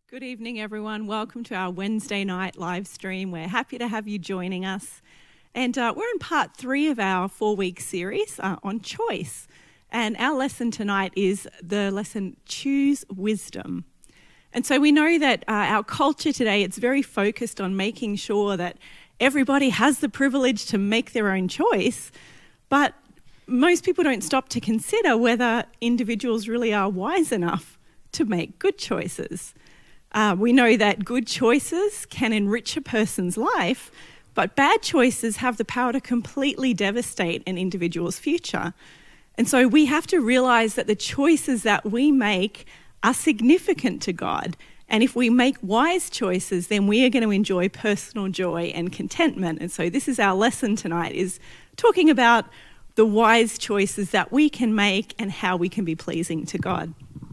Good evening, everyone. Welcome to our Wednesday night live stream. We're happy to have you joining us. And we're in part 3 of our 4-week series on choice. And our lesson tonight is the lesson, Choose Wisdom. And so we know that our culture today, it's very focused on making sure that everybody has the privilege to make their own choice. But most people don't stop to consider whether individuals really are wise enough to make good choices. We know that good choices can enrich a person's life, but bad choices have the power to completely devastate an individual's future. And so we have to realise that the choices that we make are significant to God. And if we make wise choices, then we are going to enjoy personal joy and contentment. And so this is our lesson tonight, is talking about the wise choices that we can make and how we can be pleasing to God.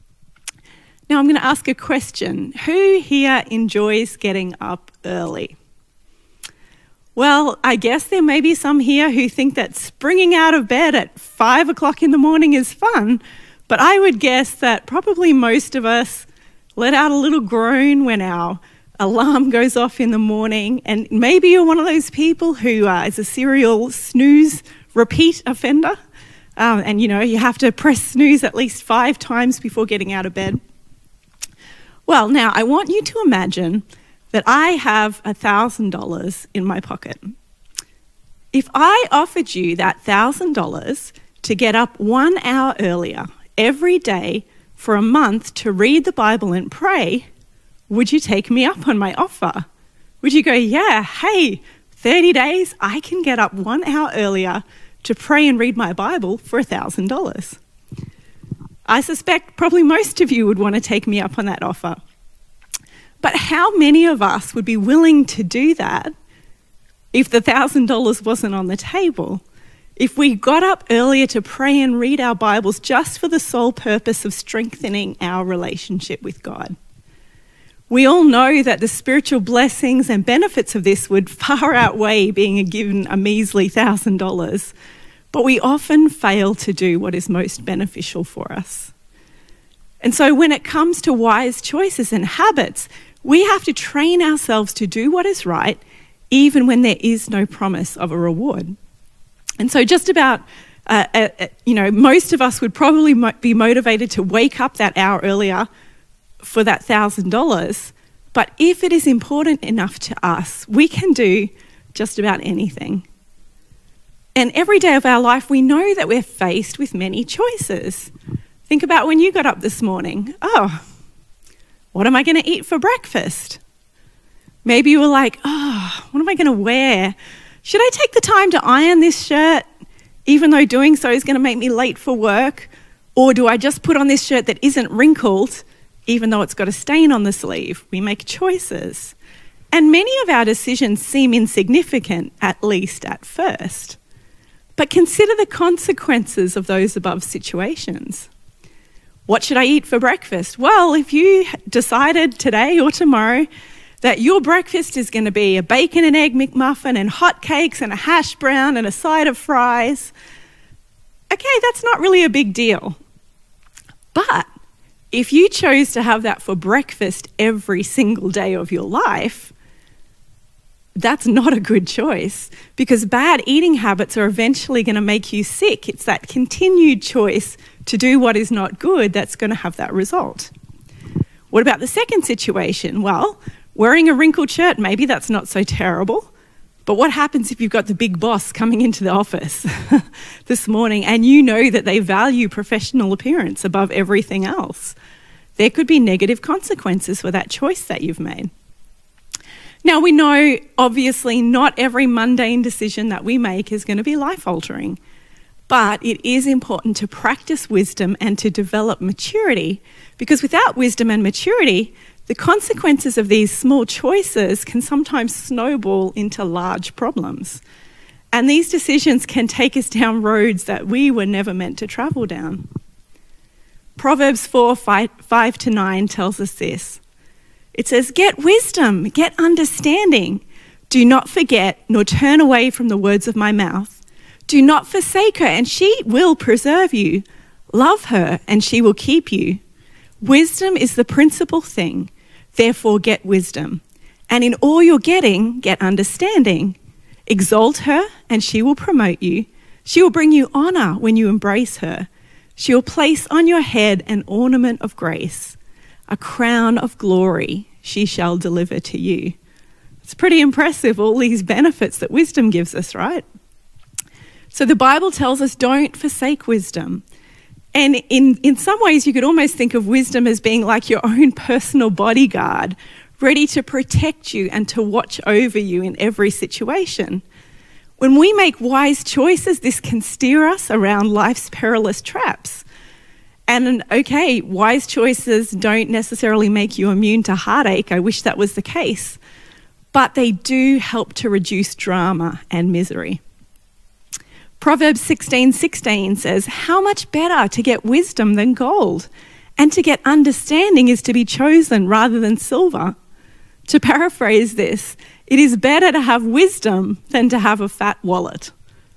Now I'm going to ask a question. Who here enjoys getting up early? Well, I guess there may be some here who think that springing out of bed at 5 o'clock in the morning is fun, but I would guess that probably most of us let out a little groan when our alarm goes off in the morning, and maybe you're one of those people who is a serial snooze repeat offender, and you have to press snooze at least 5 times before getting out of bed. Well, now I want you to imagine that I have $1,000 in my pocket. If I offered you that $1,000 to get up 1 hour earlier every day for a month to read the Bible and pray, would you take me up on my offer? Would you go, yeah, hey, 30 days, I can get up 1 hour earlier to pray and read my Bible for $1,000? I suspect probably most of you would want to take me up on that offer. But how many of us would be willing to do that if the $1,000 wasn't on the table? If we got up earlier to pray and read our Bibles just for the sole purpose of strengthening our relationship with God? We all know that the spiritual blessings and benefits of this would far outweigh being given a measly $1,000. But we often fail to do what is most beneficial for us. And so when it comes to wise choices and habits, we have to train ourselves to do what is right, even when there is no promise of a reward. And so just about, most of us would probably be motivated to wake up that hour earlier for that $1,000. But if it is important enough to us, we can do just about anything. And every day of our life, we know that we're faced with many choices. Think about when you got up this morning. Oh, what am I going to eat for breakfast? Maybe you were like, what am I going to wear? Should I take the time to iron this shirt, even though doing so is going to make me late for work? Or do I just put on this shirt that isn't wrinkled, even though it's got a stain on the sleeve? We make choices. And many of our decisions seem insignificant, at least at first. But consider the consequences of those above situations. What should I eat for breakfast? Well, if you decided today or tomorrow that your breakfast is going to be a bacon and egg McMuffin and hot cakes and a hash brown and a side of fries, okay, that's not really a big deal. But if you chose to have that for breakfast every single day of your life, that's not a good choice, because bad eating habits are eventually going to make you sick. It's that continued choice to do what is not good that's going to have that result. What about the second situation? Well, wearing a wrinkled shirt, maybe that's not so terrible. But what happens if you've got the big boss coming into the office this morning and you know that they value professional appearance above everything else? There could be negative consequences for that choice that you've made. Now, we know, obviously, not every mundane decision that we make is going to be life-altering, but it is important to practice wisdom and to develop maturity, because without wisdom and maturity, the consequences of these small choices can sometimes snowball into large problems. And these decisions can take us down roads that we were never meant to travel down. Proverbs 4:5-9 tells us this. It says, "Get wisdom, get understanding. Do not forget nor turn away from the words of my mouth. Do not forsake her, and she will preserve you. Love her, and she will keep you. Wisdom is the principal thing. Therefore get wisdom, and in all you're getting, get understanding. Exalt her, and she will promote you. She will bring you honor when you embrace her. She will place on your head an ornament of grace, a crown of glory she shall deliver to you. It's pretty impressive, all these benefits that wisdom gives us, right? So the Bible tells us don't forsake wisdom. And in some ways, you could almost think of wisdom as being like your own personal bodyguard, ready to protect you and to watch over you in every situation. When we make wise choices, this can steer us around life's perilous traps. And okay, wise choices don't necessarily make you immune to heartache. I wish that was the case. But they do help to reduce drama and misery. Proverbs 16:16 says, "How much better to get wisdom than gold, and to get understanding is to be chosen rather than silver." To paraphrase this, it is better to have wisdom than to have a fat wallet.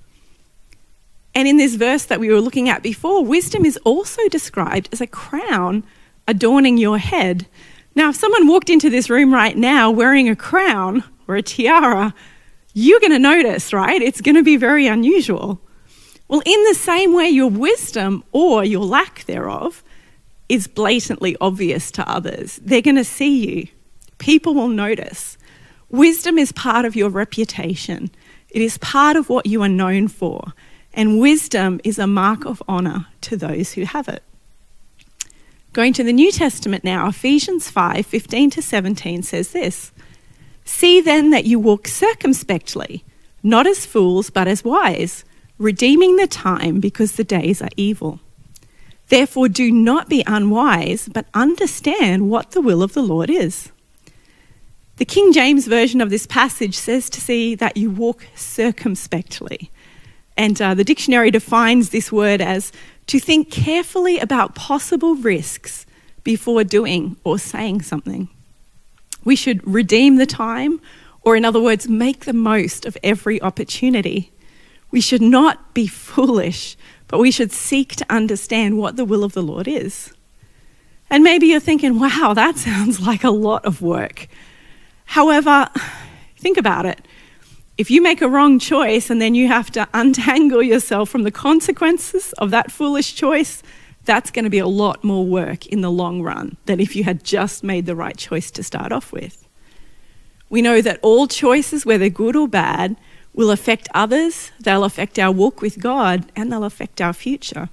And in this verse that we were looking at before, wisdom is also described as a crown adorning your head. Now, if someone walked into this room right now wearing a crown or a tiara, you're going to notice, right? It's going to be very unusual. Well, in the same way, your wisdom or your lack thereof is blatantly obvious to others. They're going to see you. People will notice. Wisdom is part of your reputation. It is part of what you are known for. And wisdom is a mark of honor to those who have it. Going to the New Testament now, Ephesians 5:15-17 says this, "See then that you walk circumspectly, not as fools, but as wise, redeeming the time because the days are evil. Therefore do not be unwise, but understand what the will of the Lord is." The King James version of this passage says to see that you walk circumspectly. And the dictionary defines this word as to think carefully about possible risks before doing or saying something. We should redeem the time, or in other words, make the most of every opportunity. We should not be foolish, but we should seek to understand what the will of the Lord is. And maybe you're thinking, wow, that sounds like a lot of work. However, think about it. If you make a wrong choice and then you have to untangle yourself from the consequences of that foolish choice, that's going to be a lot more work in the long run than if you had just made the right choice to start off with. We know that all choices, whether good or bad, will affect others, they'll affect our walk with God, and they'll affect our future.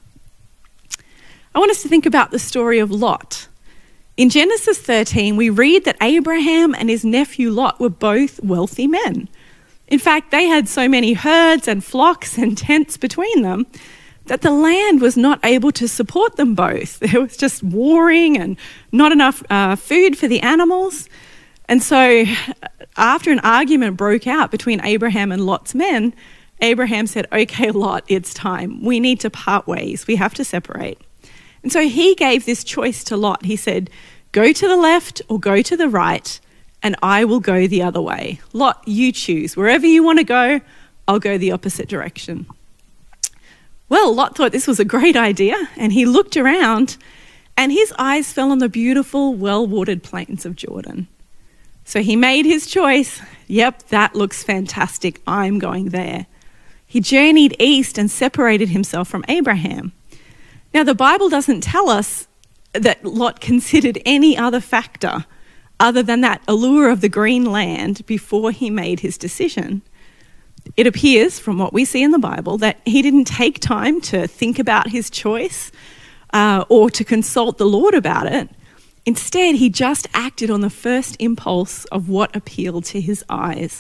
I want us to think about the story of Lot. In Genesis 13, we read that Abraham and his nephew Lot were both wealthy men. In fact, they had so many herds and flocks and tents between them that the land was not able to support them both. There was just warring and not enough food for the animals. And so after an argument broke out between Abraham and Lot's men, Abraham said, "Okay, Lot, it's time. We need to part ways. We have to separate." And so he gave this choice to Lot. He said, "Go to the left or go to the right, and I will go the other way. Lot, you choose. Wherever you want to go, I'll go the opposite direction." Well, Lot thought this was a great idea, and he looked around, and his eyes fell on the beautiful, well-watered plains of Jordan. So he made his choice. Yep, that looks fantastic. I'm going there. He journeyed east and separated himself from Abraham. Now, the Bible doesn't tell us that Lot considered any other factor other than that allure of the green land before he made his decision. It appears from what we see in the Bible that he didn't take time to think about his choice or to consult the Lord about it. Instead, he just acted on the first impulse of what appealed to his eyes.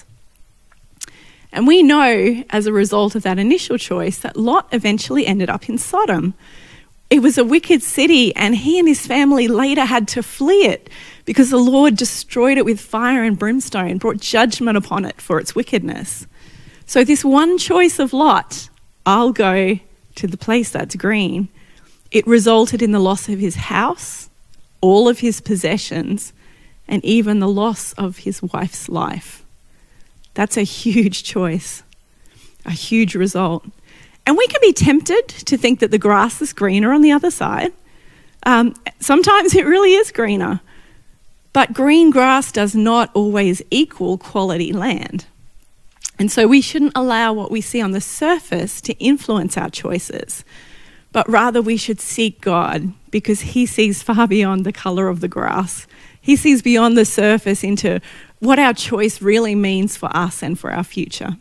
And we know as a result of that initial choice that Lot eventually ended up in Sodom. It was a wicked city, and he and his family later had to flee it because the Lord destroyed it with fire and brimstone, brought judgment upon it for its wickedness. So this one choice of Lot, I'll go to the place that's green, it resulted in the loss of his house, all of his possessions, and even the loss of his wife's life. That's a huge choice, a huge result. And we can be tempted to think that the grass is greener on the other side. Sometimes it really is greener. But green grass does not always equal quality land. And so we shouldn't allow what we see on the surface to influence our choices, but rather we should seek God, because he sees far beyond the colour of the grass. He sees beyond the surface into what our choice really means for us and for our future.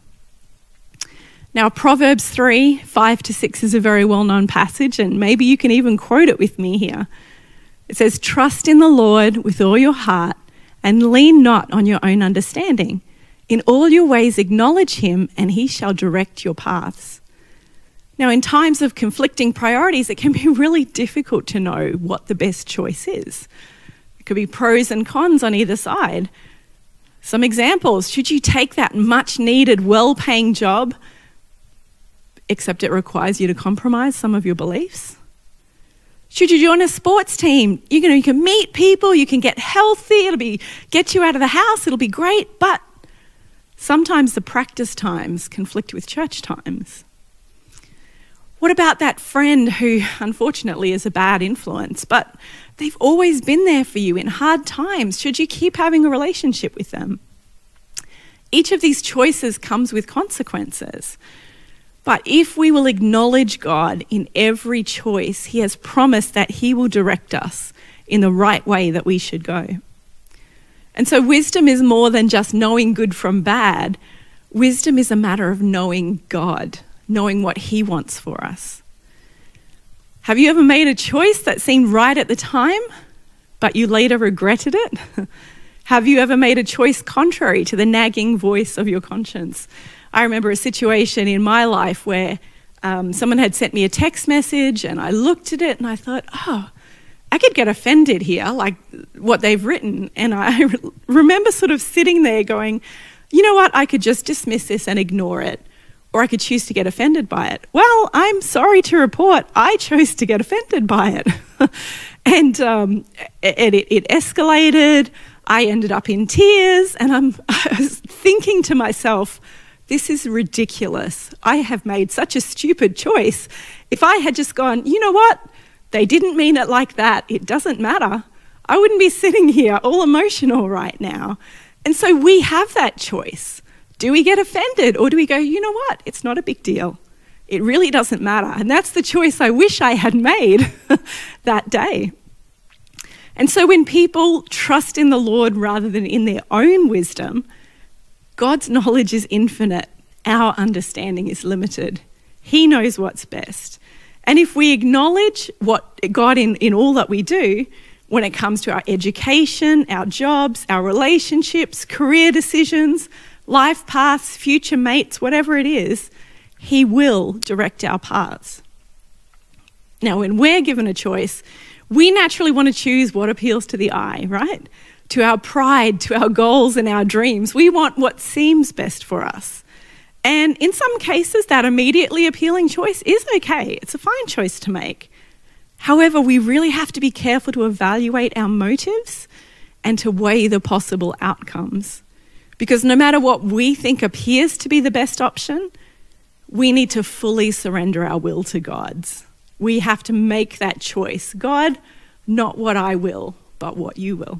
Now, Proverbs 3, 5-6 is a very well-known passage, and maybe you can even quote it with me here. It says, "Trust in the Lord with all your heart and lean not on your own understanding. In all your ways acknowledge him, and he shall direct your paths." Now, in times of conflicting priorities, it can be really difficult to know what the best choice is. It could be pros and cons on either side. Some examples: should you take that much-needed, well-paying job, except it requires you to compromise some of your beliefs? Should you join a sports team? You can meet people, you can get healthy, get you out of the house, it'll be great, but sometimes the practice times conflict with church times. What about that friend who unfortunately is a bad influence, but they've always been there for you in hard times? Should you keep having a relationship with them? Each of these choices comes with consequences. But if we will acknowledge God in every choice, he has promised that he will direct us in the right way that we should go. And so wisdom is more than just knowing good from bad. Wisdom is a matter of knowing God, knowing what he wants for us. Have you ever made a choice that seemed right at the time, but you later regretted it? Have you ever made a choice contrary to the nagging voice of your conscience? I remember a situation in my life where someone had sent me a text message, and I looked at it and I thought, I could get offended here, like what they've written. And I remember sort of sitting there going, you know what, I could just dismiss this and ignore it, or I could choose to get offended by it. Well, I'm sorry to report, I chose to get offended by it. And it escalated. I ended up in tears, and I was thinking to myself, this is ridiculous. I have made such a stupid choice. If I had just gone, you know what? They didn't mean it like that. It doesn't matter. I wouldn't be sitting here all emotional right now. And so we have that choice. Do we get offended, or do we go, you know what? It's not a big deal. It really doesn't matter. And that's the choice I wish I had made that day. And so when people trust in the Lord rather than in their own wisdom, God's knowledge is infinite. Our understanding is limited. He knows what's best. And if we acknowledge what God in all that we do, when it comes to our education, our jobs, our relationships, career decisions, life paths, future mates, whatever it is, he will direct our paths. Now, when we're given a choice, we naturally want to choose what appeals to the eye, right? To our pride, to our goals and our dreams. We want what seems best for us. And in some cases, that immediately appealing choice is okay. It's a fine choice to make. However, we really have to be careful to evaluate our motives and to weigh the possible outcomes. Because no matter what we think appears to be the best option, we need to fully surrender our will to God's. We have to make that choice. God, not what I will, but what you will.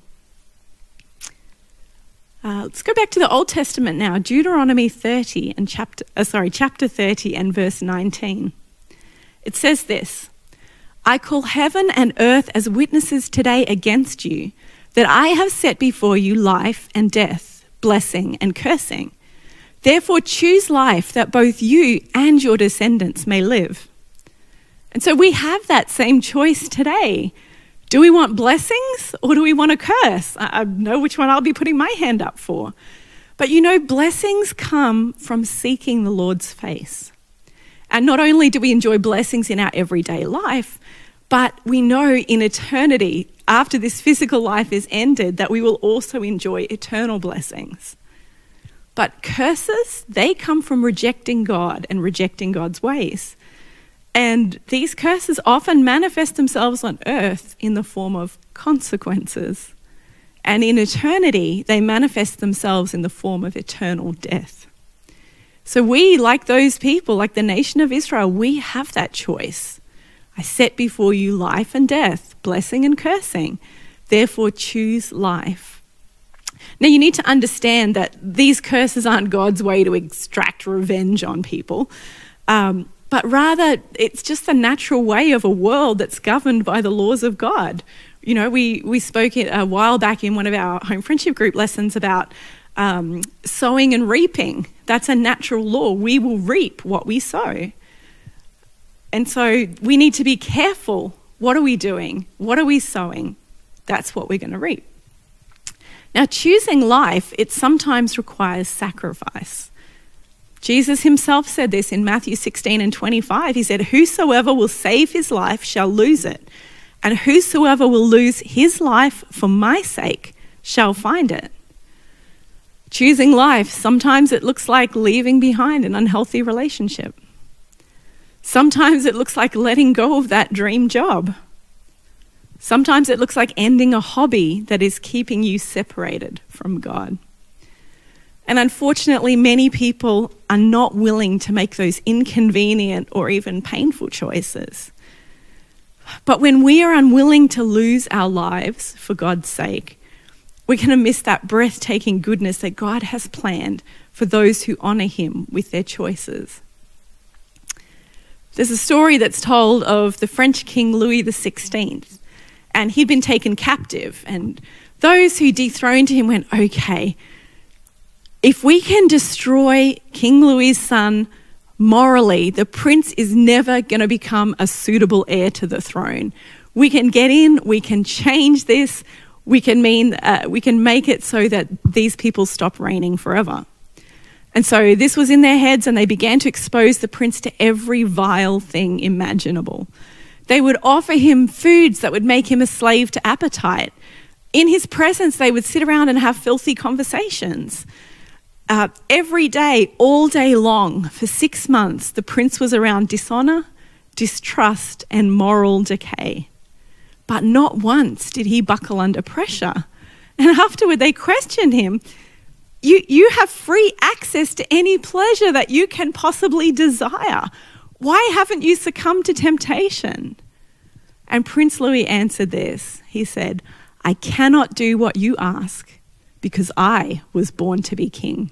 Let's go back to the Old Testament now, Deuteronomy 30 and chapter 30 and verse 19. It says this: I call heaven and earth as witnesses today against you, that I have set before you life and death, blessing and cursing. Therefore choose life, that both you and your descendants may live. And so we have that same choice today. Do we want blessings, or do we want a curse? I know which one I'll be putting my hand up for. But blessings come from seeking the Lord's face. And not only do we enjoy blessings in our everyday life, but we know in eternity, after this physical life is ended, that we will also enjoy eternal blessings. But curses, they come from rejecting God and rejecting God's ways. And these curses often manifest themselves on earth in the form of consequences. And in eternity, they manifest themselves in the form of eternal death. So we, like those people, like the nation of Israel, we have that choice. I set before you life and death, blessing and cursing. Therefore, choose life. Now, you need to understand that these curses aren't God's way to extract revenge on people, but rather it's just the natural way of a world that's governed by the laws of God. You know, we spoke a while back in one of our home friendship group lessons about sowing and reaping. That's a natural law. We will reap what we sow. And so we need to be careful. What are we doing? What are we sowing? That's what we're going to reap. Now, choosing life, it sometimes requires sacrifice. Jesus himself said this in Matthew 16:25. He said, "Whosoever will save his life shall lose it, and whosoever will lose his life for my sake shall find it." Choosing life, sometimes it looks like leaving behind an unhealthy relationship. Sometimes it looks like letting go of that dream job. Sometimes it looks like ending a hobby that is keeping you separated from God. And unfortunately, many people are not willing to make those inconvenient or even painful choices. But when we are unwilling to lose our lives for God's sake, we're going to miss that breathtaking goodness that God has planned for those who honour him with their choices. There's a story that's told of the French King Louis XVI, and he'd been taken captive, and those who dethroned him went, okay, if we can destroy King Louis's son morally, the prince is never going to become a suitable heir to the throne. We can get in, we can change this, we can make it so that these people stop reigning forever. And so this was in their heads, and they began to expose the prince to every vile thing imaginable. They would offer him foods that would make him a slave to appetite. In his presence, they would sit around and have filthy conversations. Every day, all day long, for 6 months, the prince was around dishonour, distrust, and moral decay. But not once did he buckle under pressure. And afterward, they questioned him. You have free access to any pleasure that you can possibly desire. Why haven't you succumbed to temptation? And Prince Louis answered this. He said, I cannot do what you ask because I was born to be king.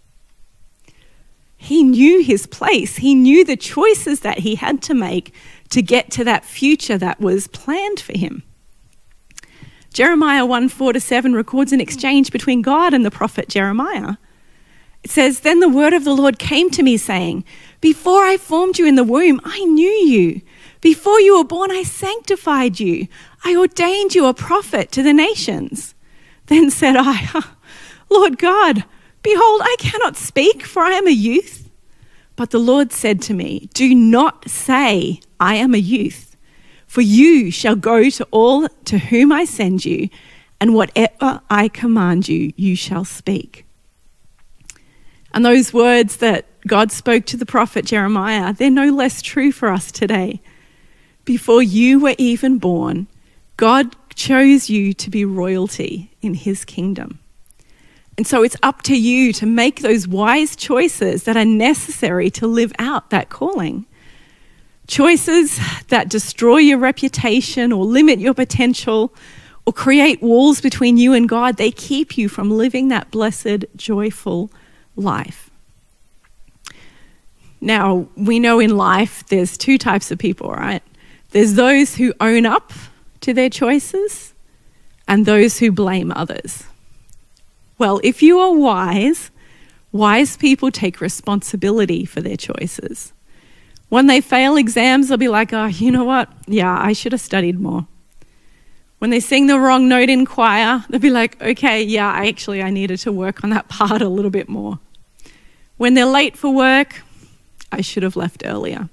He knew his place. He knew the choices that he had to make to get to that future that was planned for him. Jeremiah 1:4-7 records an exchange between God and the prophet Jeremiah. It says, Then the word of the Lord came to me saying, Before I formed you in the womb, I knew you. Before you were born, I sanctified you. I ordained you a prophet to the nations. Then said I, Lord God, behold, I cannot speak, for I am a youth. But the Lord said to me, Do not say, I am a youth. For you shall go to all to whom I send you, and whatever I command you, you shall speak. And those words that God spoke to the prophet Jeremiah, they're no less true for us today. Before you were even born, God chose you to be royalty in his kingdom. And so it's up to you to make those wise choices that are necessary to live out that calling. Choices that destroy your reputation or limit your potential or create walls between you and God, they keep you from living that blessed, joyful life. Now, we know in life there's two types of people, right? There's those who own up to their choices and those who blame others. Well, if you are wise people take responsibility for their choices. When they fail exams, they'll be like, oh, you know what? Yeah, I should have studied more. When they sing the wrong note in choir, they'll be like, okay, yeah, I needed to work on that part a little bit more. When they're late for work, I should have left earlier.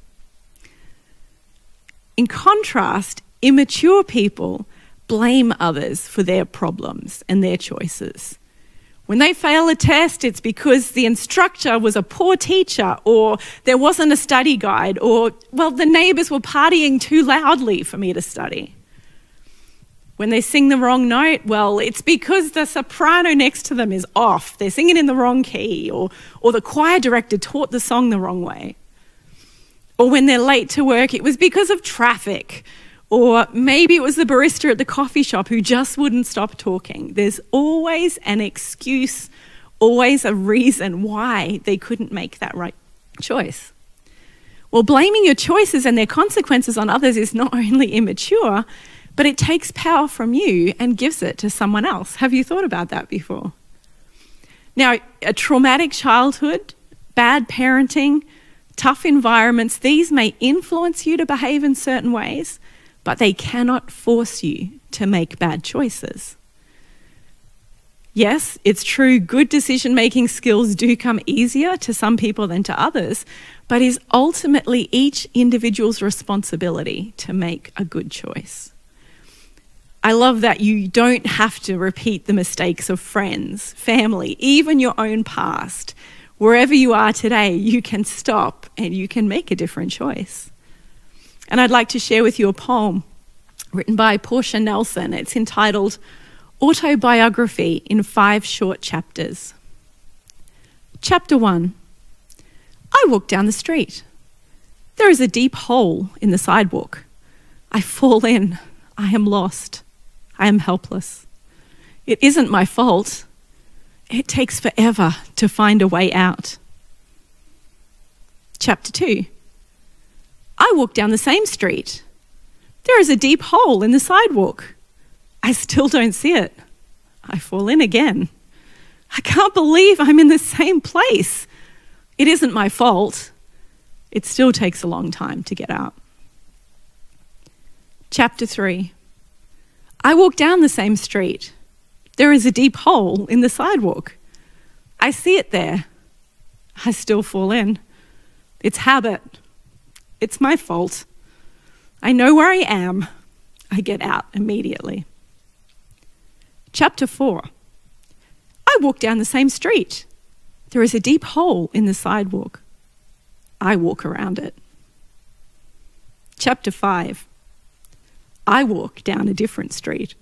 In contrast, immature people blame others for their problems and their choices. When they fail a test, it's because the instructor was a poor teacher, or there wasn't a study guide, or, well, the neighbours were partying too loudly for me to study. When they sing the wrong note, well, it's because the soprano next to them is off. They're singing in the wrong key, or the choir director taught the song the wrong way. Or when they're late to work, it was because of traffic, Or maybe it was the barista at the coffee shop who just wouldn't stop talking. There's always an excuse, always a reason why they couldn't make that right choice. Well, blaming your choices and their consequences on others is not only immature, but it takes power from you and gives it to someone else. Have you thought about that before? Now, a traumatic childhood, bad parenting, tough environments, these may influence you to behave in certain ways, but they cannot force you to make bad choices. Yes, it's true, good decision-making skills do come easier to some people than to others, but is ultimately each individual's responsibility to make a good choice. I love that you don't have to repeat the mistakes of friends, family, even your own past. Wherever you are today, you can stop and you can make a different choice. And I'd like to share with you a poem written by Portia Nelson. It's entitled Autobiography in 5 Short Chapters. Chapter 1. I walk down the street. There is a deep hole in the sidewalk. I fall in. I am lost. I am helpless. It isn't my fault. It takes forever to find a way out. Chapter 2. I walk down the same street. There is a deep hole in the sidewalk. I still don't see it. I fall in again. I can't believe I'm in the same place. It isn't my fault. It still takes a long time to get out. Chapter 3. I walk down the same street. There is a deep hole in the sidewalk. I see it there. I still fall in. It's habit. It's my fault. I know where I am. I get out immediately. Chapter 4. I walk down the same street. There is a deep hole in the sidewalk. I walk around it. Chapter 5. I walk down a different street.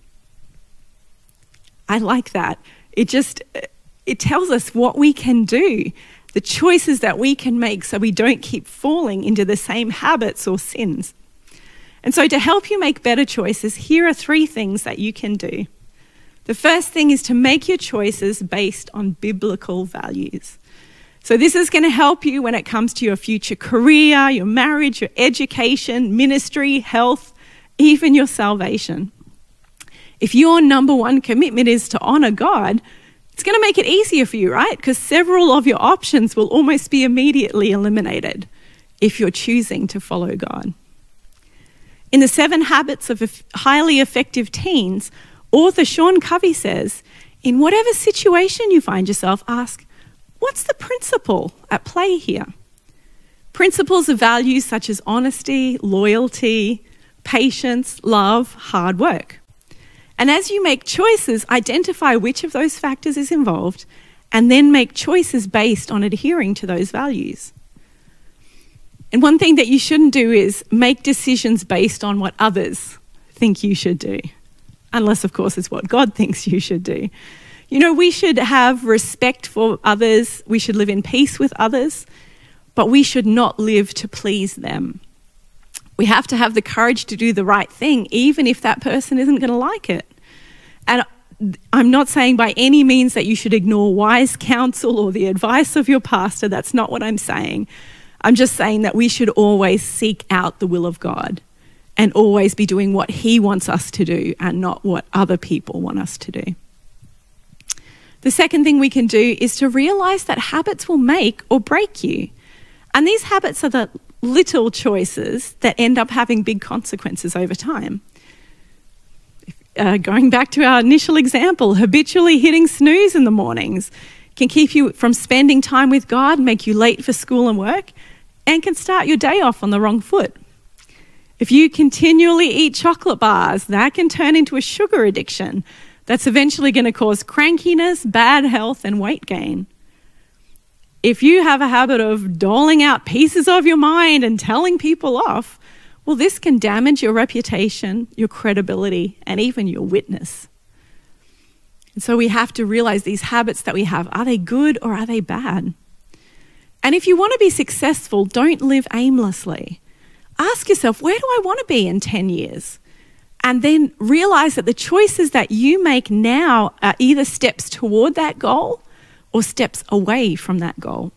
I like that. It tells us what we can do, the choices that we can make so we don't keep falling into the same habits or sins. And so to help you make better choices, here are 3 things that you can do. The first thing is to make your choices based on biblical values. So this is going to help you when it comes to your future career, your marriage, your education, ministry, health, even your salvation. If your number 1 commitment is to honor God, it's going to make it easier for you, right? Because several of your options will almost be immediately eliminated if you're choosing to follow God. In the 7 Habits of Highly Effective Teens, author Sean Covey says, in whatever situation you find yourself, ask, what's the principle at play here? Principles of values such as honesty, loyalty, patience, love, hard work. And as you make choices, identify which of those factors is involved and then make choices based on adhering to those values. And one thing that you shouldn't do is make decisions based on what others think you should do, unless, of course, it's what God thinks you should do. You know, we should have respect for others, we should live in peace with others, but we should not live to please them. We have to have the courage to do the right thing, even if that person isn't going to like it. And I'm not saying by any means that you should ignore wise counsel or the advice of your pastor. That's not what I'm saying. I'm just saying that we should always seek out the will of God and always be doing what He wants us to do and not what other people want us to do. The second thing we can do is to realize that habits will make or break you. And these habits are the little choices that end up having big consequences over time. Going back to our initial example, habitually hitting snooze in the mornings can keep you from spending time with God, make you late for school and work, and can start your day off on the wrong foot. If you continually eat chocolate bars, that can turn into a sugar addiction that's eventually going to cause crankiness, bad health, and weight gain. If you have a habit of doling out pieces of your mind and telling people off, well, this can damage your reputation, your credibility, and even your witness. And so we have to realize these habits that we have, are they good or are they bad? And if you want to be successful, don't live aimlessly. ask yourself, where do I want to be in 10 years? And then realize that the choices that you make now are either steps toward that goal or steps away from that goal.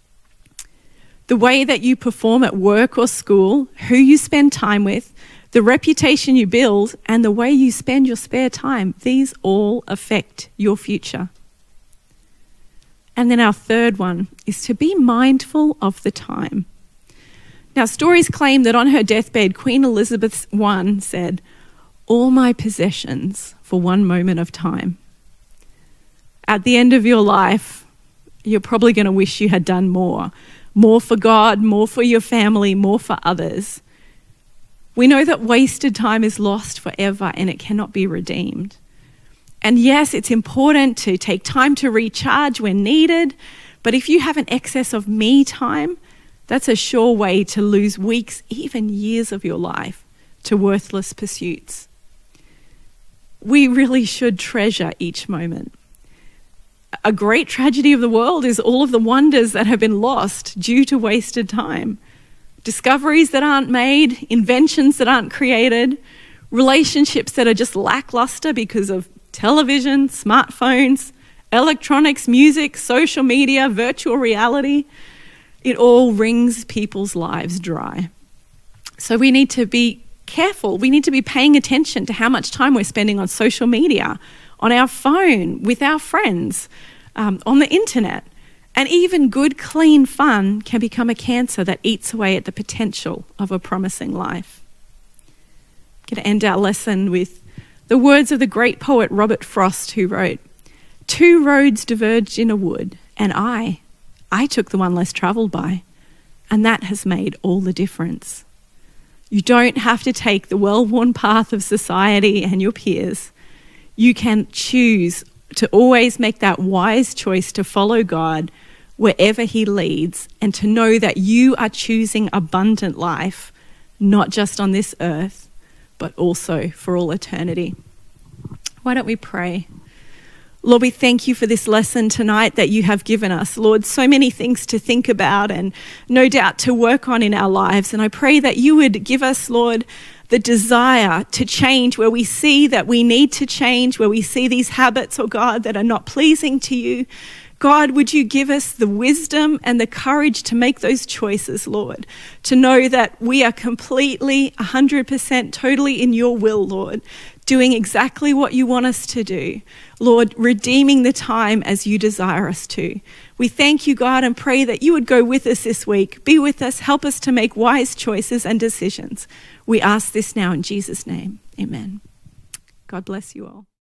The way that you perform at work or school, who you spend time with, the reputation you build, and the way you spend your spare time, these all affect your future. And then our third one is to be mindful of the time. Now, stories claim that on her deathbed, Queen Elizabeth I said, "All my possessions for one moment of time." At the end of your life, you're probably going to wish you had done more. More for God, more for your family, more for others. We know that wasted time is lost forever and it cannot be redeemed. And yes, it's important to take time to recharge when needed, but if you have an excess of me time, that's a sure way to lose weeks, even years of your life to worthless pursuits. We really should treasure each moment. A great tragedy of the world is all of the wonders that have been lost due to wasted time. Discoveries that aren't made, inventions that aren't created, relationships that are just lackluster because of television, smartphones, electronics, music, social media, virtual reality. It all wrings people's lives dry. So we need to be careful. We need to be paying attention to how much time we're spending on social media, on our phone, with our friends, on the internet. And even good, clean fun can become a cancer that eats away at the potential of a promising life. I'm going to end our lesson with the words of the great poet Robert Frost, who wrote, "Two roads diverged in a wood, and I took the one less travelled by, and that has made all the difference." You don't have to take the well-worn path of society and your peers. You can choose to always make that wise choice to follow God wherever he leads, and to know that you are choosing abundant life, not just on this earth, but also for all eternity. Why don't we pray? Lord, we thank you for this lesson tonight that you have given us. Lord, so many things to think about and no doubt to work on in our lives. And I pray that you would give us, Lord, the desire to change where we see that we need to change, where we see these habits, oh God, that are not pleasing to you. God, would you give us the wisdom and the courage to make those choices, Lord, to know that we are completely, 100%, totally in your will, Lord, doing exactly what you want us to do. Lord, redeeming the time as you desire us to. We thank you, God, and pray that you would go with us this week. Be with us, help us to make wise choices and decisions. We ask this now in Jesus' name. Amen. God bless you all.